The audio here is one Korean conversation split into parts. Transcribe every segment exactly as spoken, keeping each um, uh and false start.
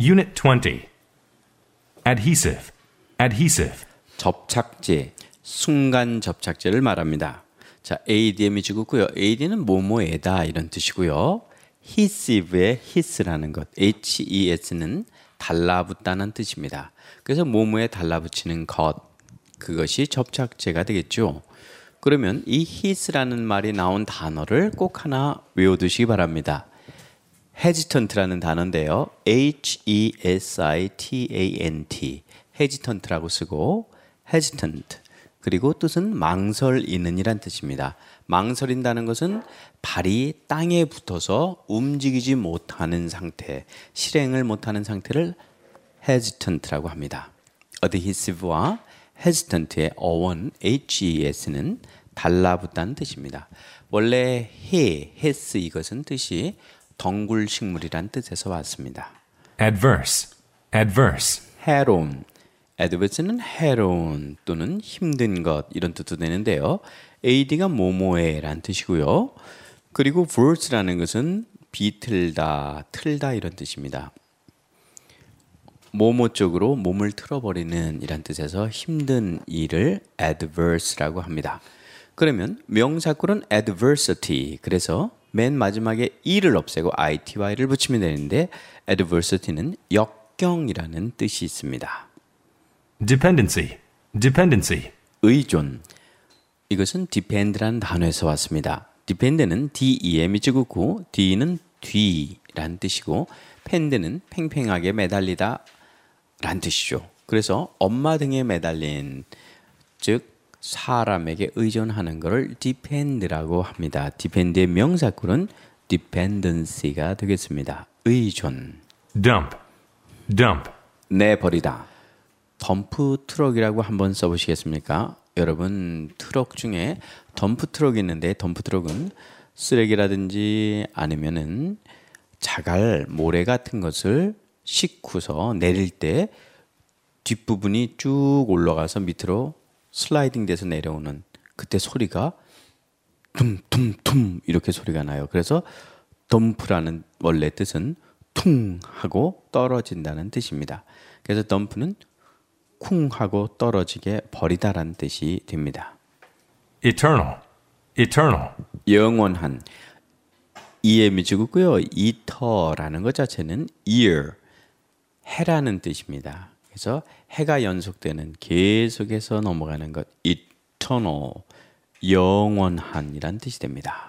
Unit twenty. Adhesive, adhesive. 접착제, 순간 접착제를 말합니다. 자, 에이디엠이 주고요. 에이디는 뭐뭐에다 이런 뜻이고요. adhesive의 ad라는 것, hes,는 달라붙다는 뜻입니다. 그래서 뭐뭐에 달라붙이는 것, 그것이 접착제가 되겠죠. 그러면 이 adhesive라는 말이 나온 단어를 꼭 하나 외워두시기 바랍니다. hesitant라는 단어인데요. H-E-S-I-T-A-N-T hesitant라고 쓰고 hesitant 그리고 뜻은 망설이는 이란 뜻입니다. 망설인다는 것은 발이 땅에 붙어서 움직이지 못하는 상태, 실행을 못하는 상태를 hesitant라고 합니다. adhesive와 hesitant의 어원 hes,는 달라붙다는 뜻입니다. 원래 해, has 이것은 뜻이 덩굴 식물이란 뜻에서 왔습니다. Adverse, adverse. 해로운, adverse는 해로운 또는 힘든 것 이런 뜻도 되는데요. ad가 뭐뭐에란 뜻이고요. 그리고 verse라는 것은 비틀다, 틀다 이런 뜻입니다. 뭐뭐 쪽으로 몸을 틀어버리는 이란 뜻에서 힘든 일을 adverse라고 합니다. 그러면 명사구는 adversity, 그래서 맨 마지막에 e를 없애고 ity를 붙이면 되는데 adversity는 역경이라는 뜻이 있습니다. Dependency, dependency. 의존, 이것은 depend라는 단어에서 왔습니다. depend는 dem이 찍고 d는 뒤란 뜻이고 pend는 팽팽하게 매달리다 란 뜻이죠. 그래서 엄마 등에 매달린, 즉 사람에게 의존하는 것을 depend라고 합니다. depend의 명사구는 dependency가 되겠습니다. 의존. Dump, dump. 내버리다. 덤프 트럭이라고 한번 써보시겠습니까? 여러분 트럭 중에 덤프 트럭이 있는데 덤프 트럭은 쓰레기라든지 아니면은 자갈, 모래 같은 것을 싣고서 내릴 때 뒷부분이 쭉 올라가서 밑으로 슬라이딩 돼서 내려오는 그때 소리가 tumtumtum 이렇게 소리가 나요. 그래서 덤프라는 원래 뜻은 퉁 하고 떨어진다는 뜻입니다. 그래서 덤프는 쿵 하고 떨어지게 버리다라는 뜻이 됩니다. Eternal, eternal. 영원한, 이엠이 주고요. 이터라는 것 자체는 year, 해라는 뜻입니다. 그래서 해가 연속되는, 계속해서 넘어가는 것, eternal, 영원한이란 뜻이 됩니다.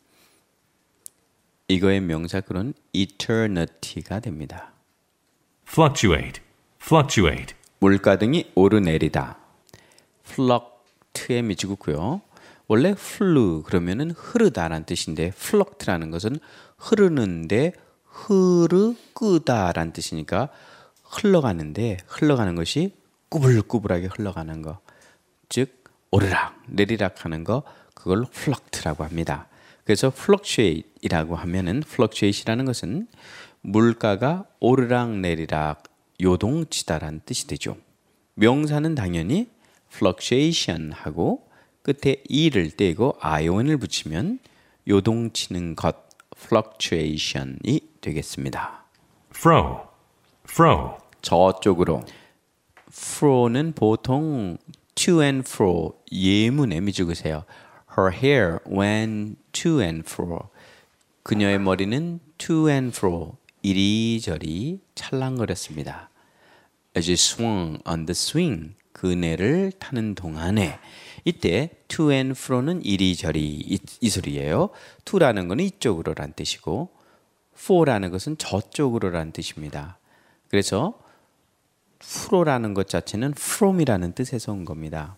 이거의 명사구는 eternity가 됩니다. Fluctuate, fluctuate. 물가 등이 오르내리다. fluct에 미치고요. 원래 flew 그러면은 흐르다라는 뜻인데 fluct라는 것은 흐르는데 흐르끄다라는 뜻이니까 흘러가는데 흘러가는 것이 꾸불꾸불하게 흘러가는 거, 즉 오르락 내리락 하는 거, 그걸 fluct라고 합니다. 그래서 fluctuate이라고 하면은 fluctuate이라는 것은 물가가 오르락 내리락 요동치다라는 뜻이 되죠. 명사는 당연히 fluctuation 하고 끝에 e를 떼고 ion을 붙이면 요동치는 것, fluctuation이 되겠습니다. Fro, fro. 저쪽으로. fro는 보통 to and fro 예문에 미주으세요. Her hair went to and fro. 그녀의 머리는 to and fro 이리저리 찰랑거렸습니다. As she swung on the swing, 그네를 타는 동안에, 이때 to and fro는 이리저리 이, 이 소리예요. to라는 것은 이쪽으로란 뜻이고 fro라는 것은 저쪽으로란 뜻입니다. 그래서 fro라는 것 자체는 from이라는 뜻에서 온 겁니다.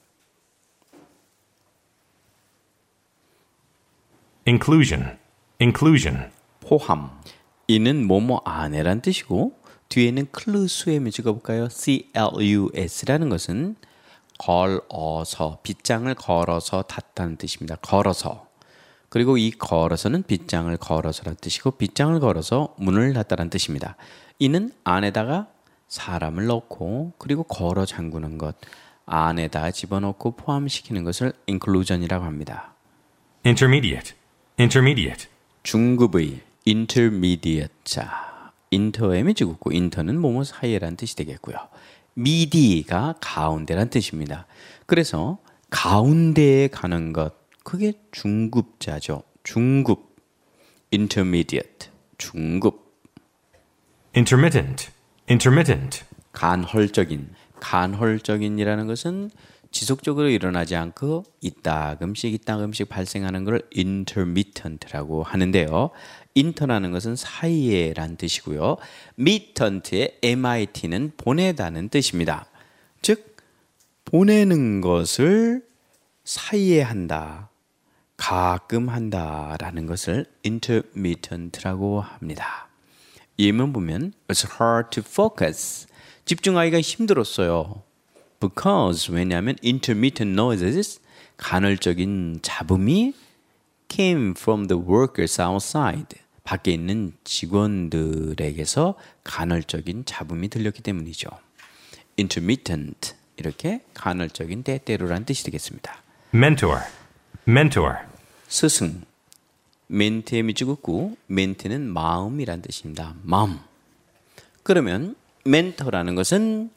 Inclusion, inclusion. 포함. 이는 뭐뭐 안에란 뜻이고 뒤에는 클루스에 찍어볼까요? C-L-U-S라는 것은 걸어서, 빗장을 걸어서 닿다는 뜻입니다. 걸어서. 그리고 이 걸어서는 빗장을 걸어서라는 뜻이고 빗장을 걸어서 문을 닫다라는 뜻입니다. 이는 안에다가 사람을 넣고 그리고 걸어 잠그는 것, 안에다 집어넣고 포함시키는 것을 inclusion이라고 합니다. Intermediate, intermediate. 중급의 intermediate. 자, 인터의 미지국구, 인터는 뭐뭐 사이에란 뜻이 되겠고요. 미디가 가운데란 뜻입니다. 그래서 가운데에 가는 것, 그게 중급자죠. 중급, intermediate, 중급. intermittent, intermittent, 간헐적인, 간헐적인이라는 것은 지속적으로 일어나지 않고 이따금씩 이따금씩 발생하는 걸 intermittent라고 하는데요. inter라는 것은 사이에란 뜻이고요. mittent의 mit는 보내다는 뜻입니다. 즉 보내는 것을 사이에 한다, 가끔 한다라는 것을 intermittent라고 합니다. 예문 보면 It's hard to focus. 집중하기가 힘들었어요. Because 왜냐하면 intermittent noises, 간헐적인 잡음이 came from the workers outside. 밖에 있는 직원들에게서 간헐적인 잡음이 들렸기 때문이죠. intermittent, 이렇게 간헐적인 때때로란 뜻이 되겠습니다. mentor, mentor, 스승, 멘트의 미지국구, 멘트는 마음이란 뜻입니다. 마음. 그러면 멘토라는 것은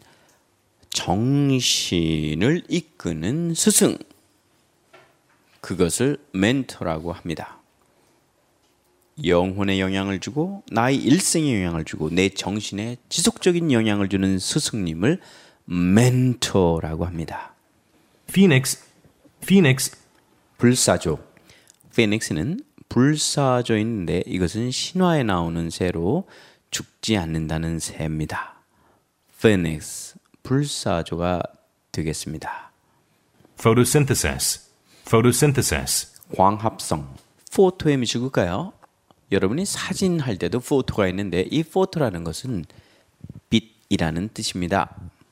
정신을 이끄는 스승, 그것을 멘토라고 합니다. 영혼에 영향을 주고 나의 일생에 영향을 주고 내 정신에 지속적인 영향을 주는 스승님을 멘토라고 합니다. phoenix, phoenix, 불사조. 피닉스는 불사조인데 이것은 신화에 나오는 새로 죽지 않는다는 새입니다. 피닉스, 불사조가 되겠습니다. photosynthesis, photosynthesis, 광합성. 포토의 미지국가요. 여러분이 사진 할 때도 포토가 있는데 이 포토라는 것은 빛이라는 뜻입니다.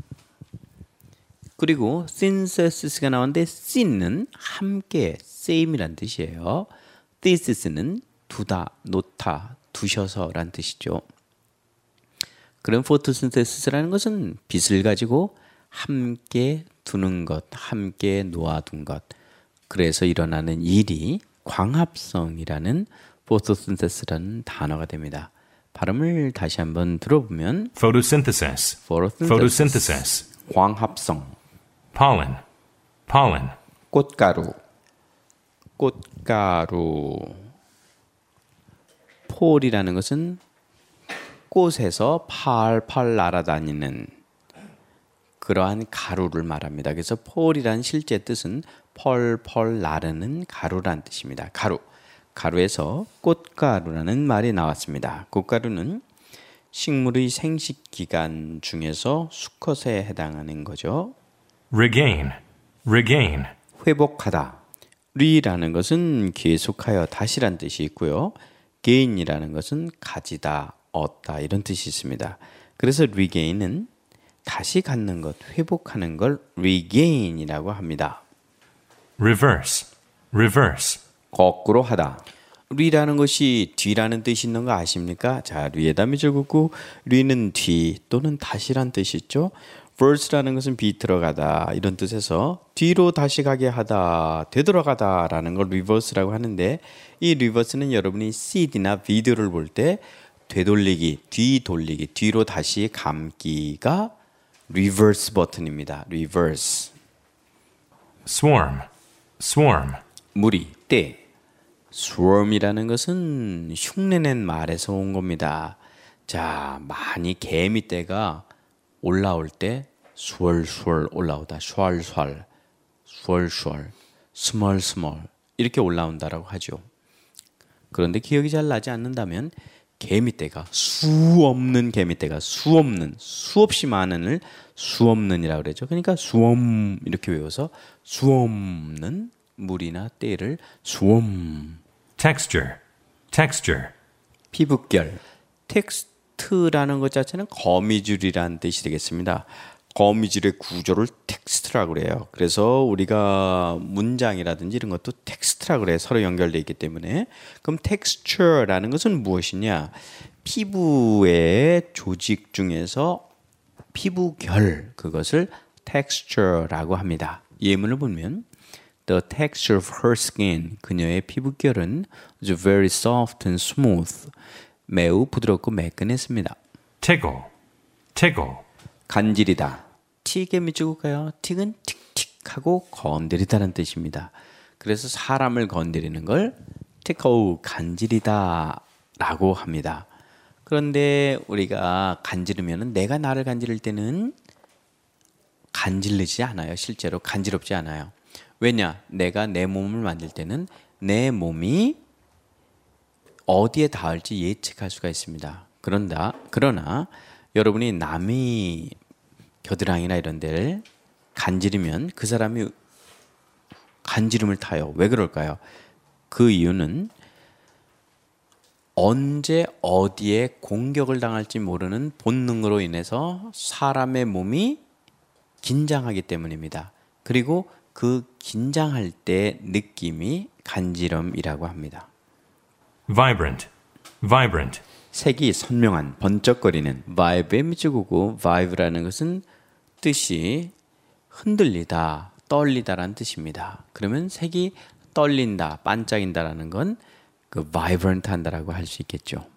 그리고 synthesis가 나오는데 syn은 함께, same이란 뜻이에요. thesis는 두다, 놓다, 두셔서란 뜻이죠. 그런 포토신테시스라는 것은 빛을 가지고 함께 두는 것, 함께 놓아둔 것. 그래서 일어나는 일이 광합성이라는 포토신테시스라는 단어가 됩니다. 발음을 다시 한번 들어보면 photosynthesis, photosynthesis, photosynthesis, 광합성, pollen, pollen, 꽃가루, 꽃가루. 폴이라는 것은 꽃에서 팔팔 날아다니는 그러한 가루를 말합니다. 그래서 폴이란 실제 뜻은 펄펄 나르는 가루란 뜻입니다. 가루. 가루에서 꽃가루라는 말이 나왔습니다. 꽃가루는 식물의 생식 기간 중에서 수컷에 해당하는 거죠. regain, regain, 회복하다. 리라는 것은 계속하여 다시란 뜻이 있고요. gain이라는 것은 가지다, 얻다 이런 뜻이 있습니다. 그래서 regain은 다시 갖는 것, 회복하는 걸 regain이라고 합니다. reverse, reverse, 거꾸로 하다. 리라는 것이 뒤라는 뜻이 있는 거 아십니까? 자, 리에다 미줄 긋고 리는 뒤 또는 다시란 뜻이 있죠. verse라는 것은 비틀어가다 이런 뜻에서 뒤로 다시 가게 하다, 되돌아가다라는 걸 reverse라고 하는데 이 reverse는 여러분이 씨디나 비디오를 볼 때 되돌리기, 뒤돌리기, 뒤로 다시 감기가 reverse 버튼입니다. reverse. swarm, swarm, 무리, 때. swarm이라는 것은 흉내낸 말에서 온 겁니다. 자, 많이 개미떼가 올라올 때 수월수월 올라오다, 슈얼슈얼, 수월수월, 스멀스멀 이렇게 올라온다라고 하죠. 그런데 기억이 잘 나지 않는다면 개미떼가 수 없는 개미떼가 수 없는 수없이 많은을 수 없는이라고 그러죠. 그러니까 수엄 이렇게 외워서 수 없는 물이나 때를 수엄. texture, texture, 피부결. 텍스트라는 것 자체는 거미줄이라는 뜻이 되겠습니다. 거미줄의 구조를 텍스트라고 그래요. 그래서 우리가 문장이라든지 이런 것도 텍스트라고 그래요. 서로 연결되어 있기 때문에. 그럼 texture라는 것은 무엇이냐? 피부의 조직 중에서 피부결, 그것을 texture라고 합니다. 예문을 보면 The texture of her skin, 그녀의 피부결은 very soft and smooth, 매우 부드럽고 매끈했습니다. tickle, tickle, 간질이다. 틱에 밑줄을까요? 틱은 틱틱하고 건드리다는 뜻입니다. 그래서 사람을 건드리는 걸 tickle, 간질이다 라고 합니다. 그런데 우리가 간지르면 내가 나를 간지를 때는 간질리지 않아요. 실제로 간지럽지 않아요. 왜냐? 내가 내 몸을 만질 때는 내 몸이 어디에 닿을지 예측할 수가 있습니다. 그런다, 그러나 여러분이 남이 겨드랑이나 이런 데를 간지르면 그 사람이 간지름을 타요. 왜 그럴까요? 그 이유는 언제 어디에 공격을 당할지 모르는 본능으로 인해서 사람의 몸이 긴장하기 때문입니다. 그리고 그 긴장할 때 느낌이 간지럼이라고 합니다. vibrant, vibrant, 색이 선명한, 번쩍거리는 vibe의 밑줄구고 vibe라는 것은 뜻이 흔들리다, 떨리다라는 뜻입니다. 그러면 색이 떨린다, 반짝인다라는 건 그 vibrant 한다라고 할 수 있겠죠.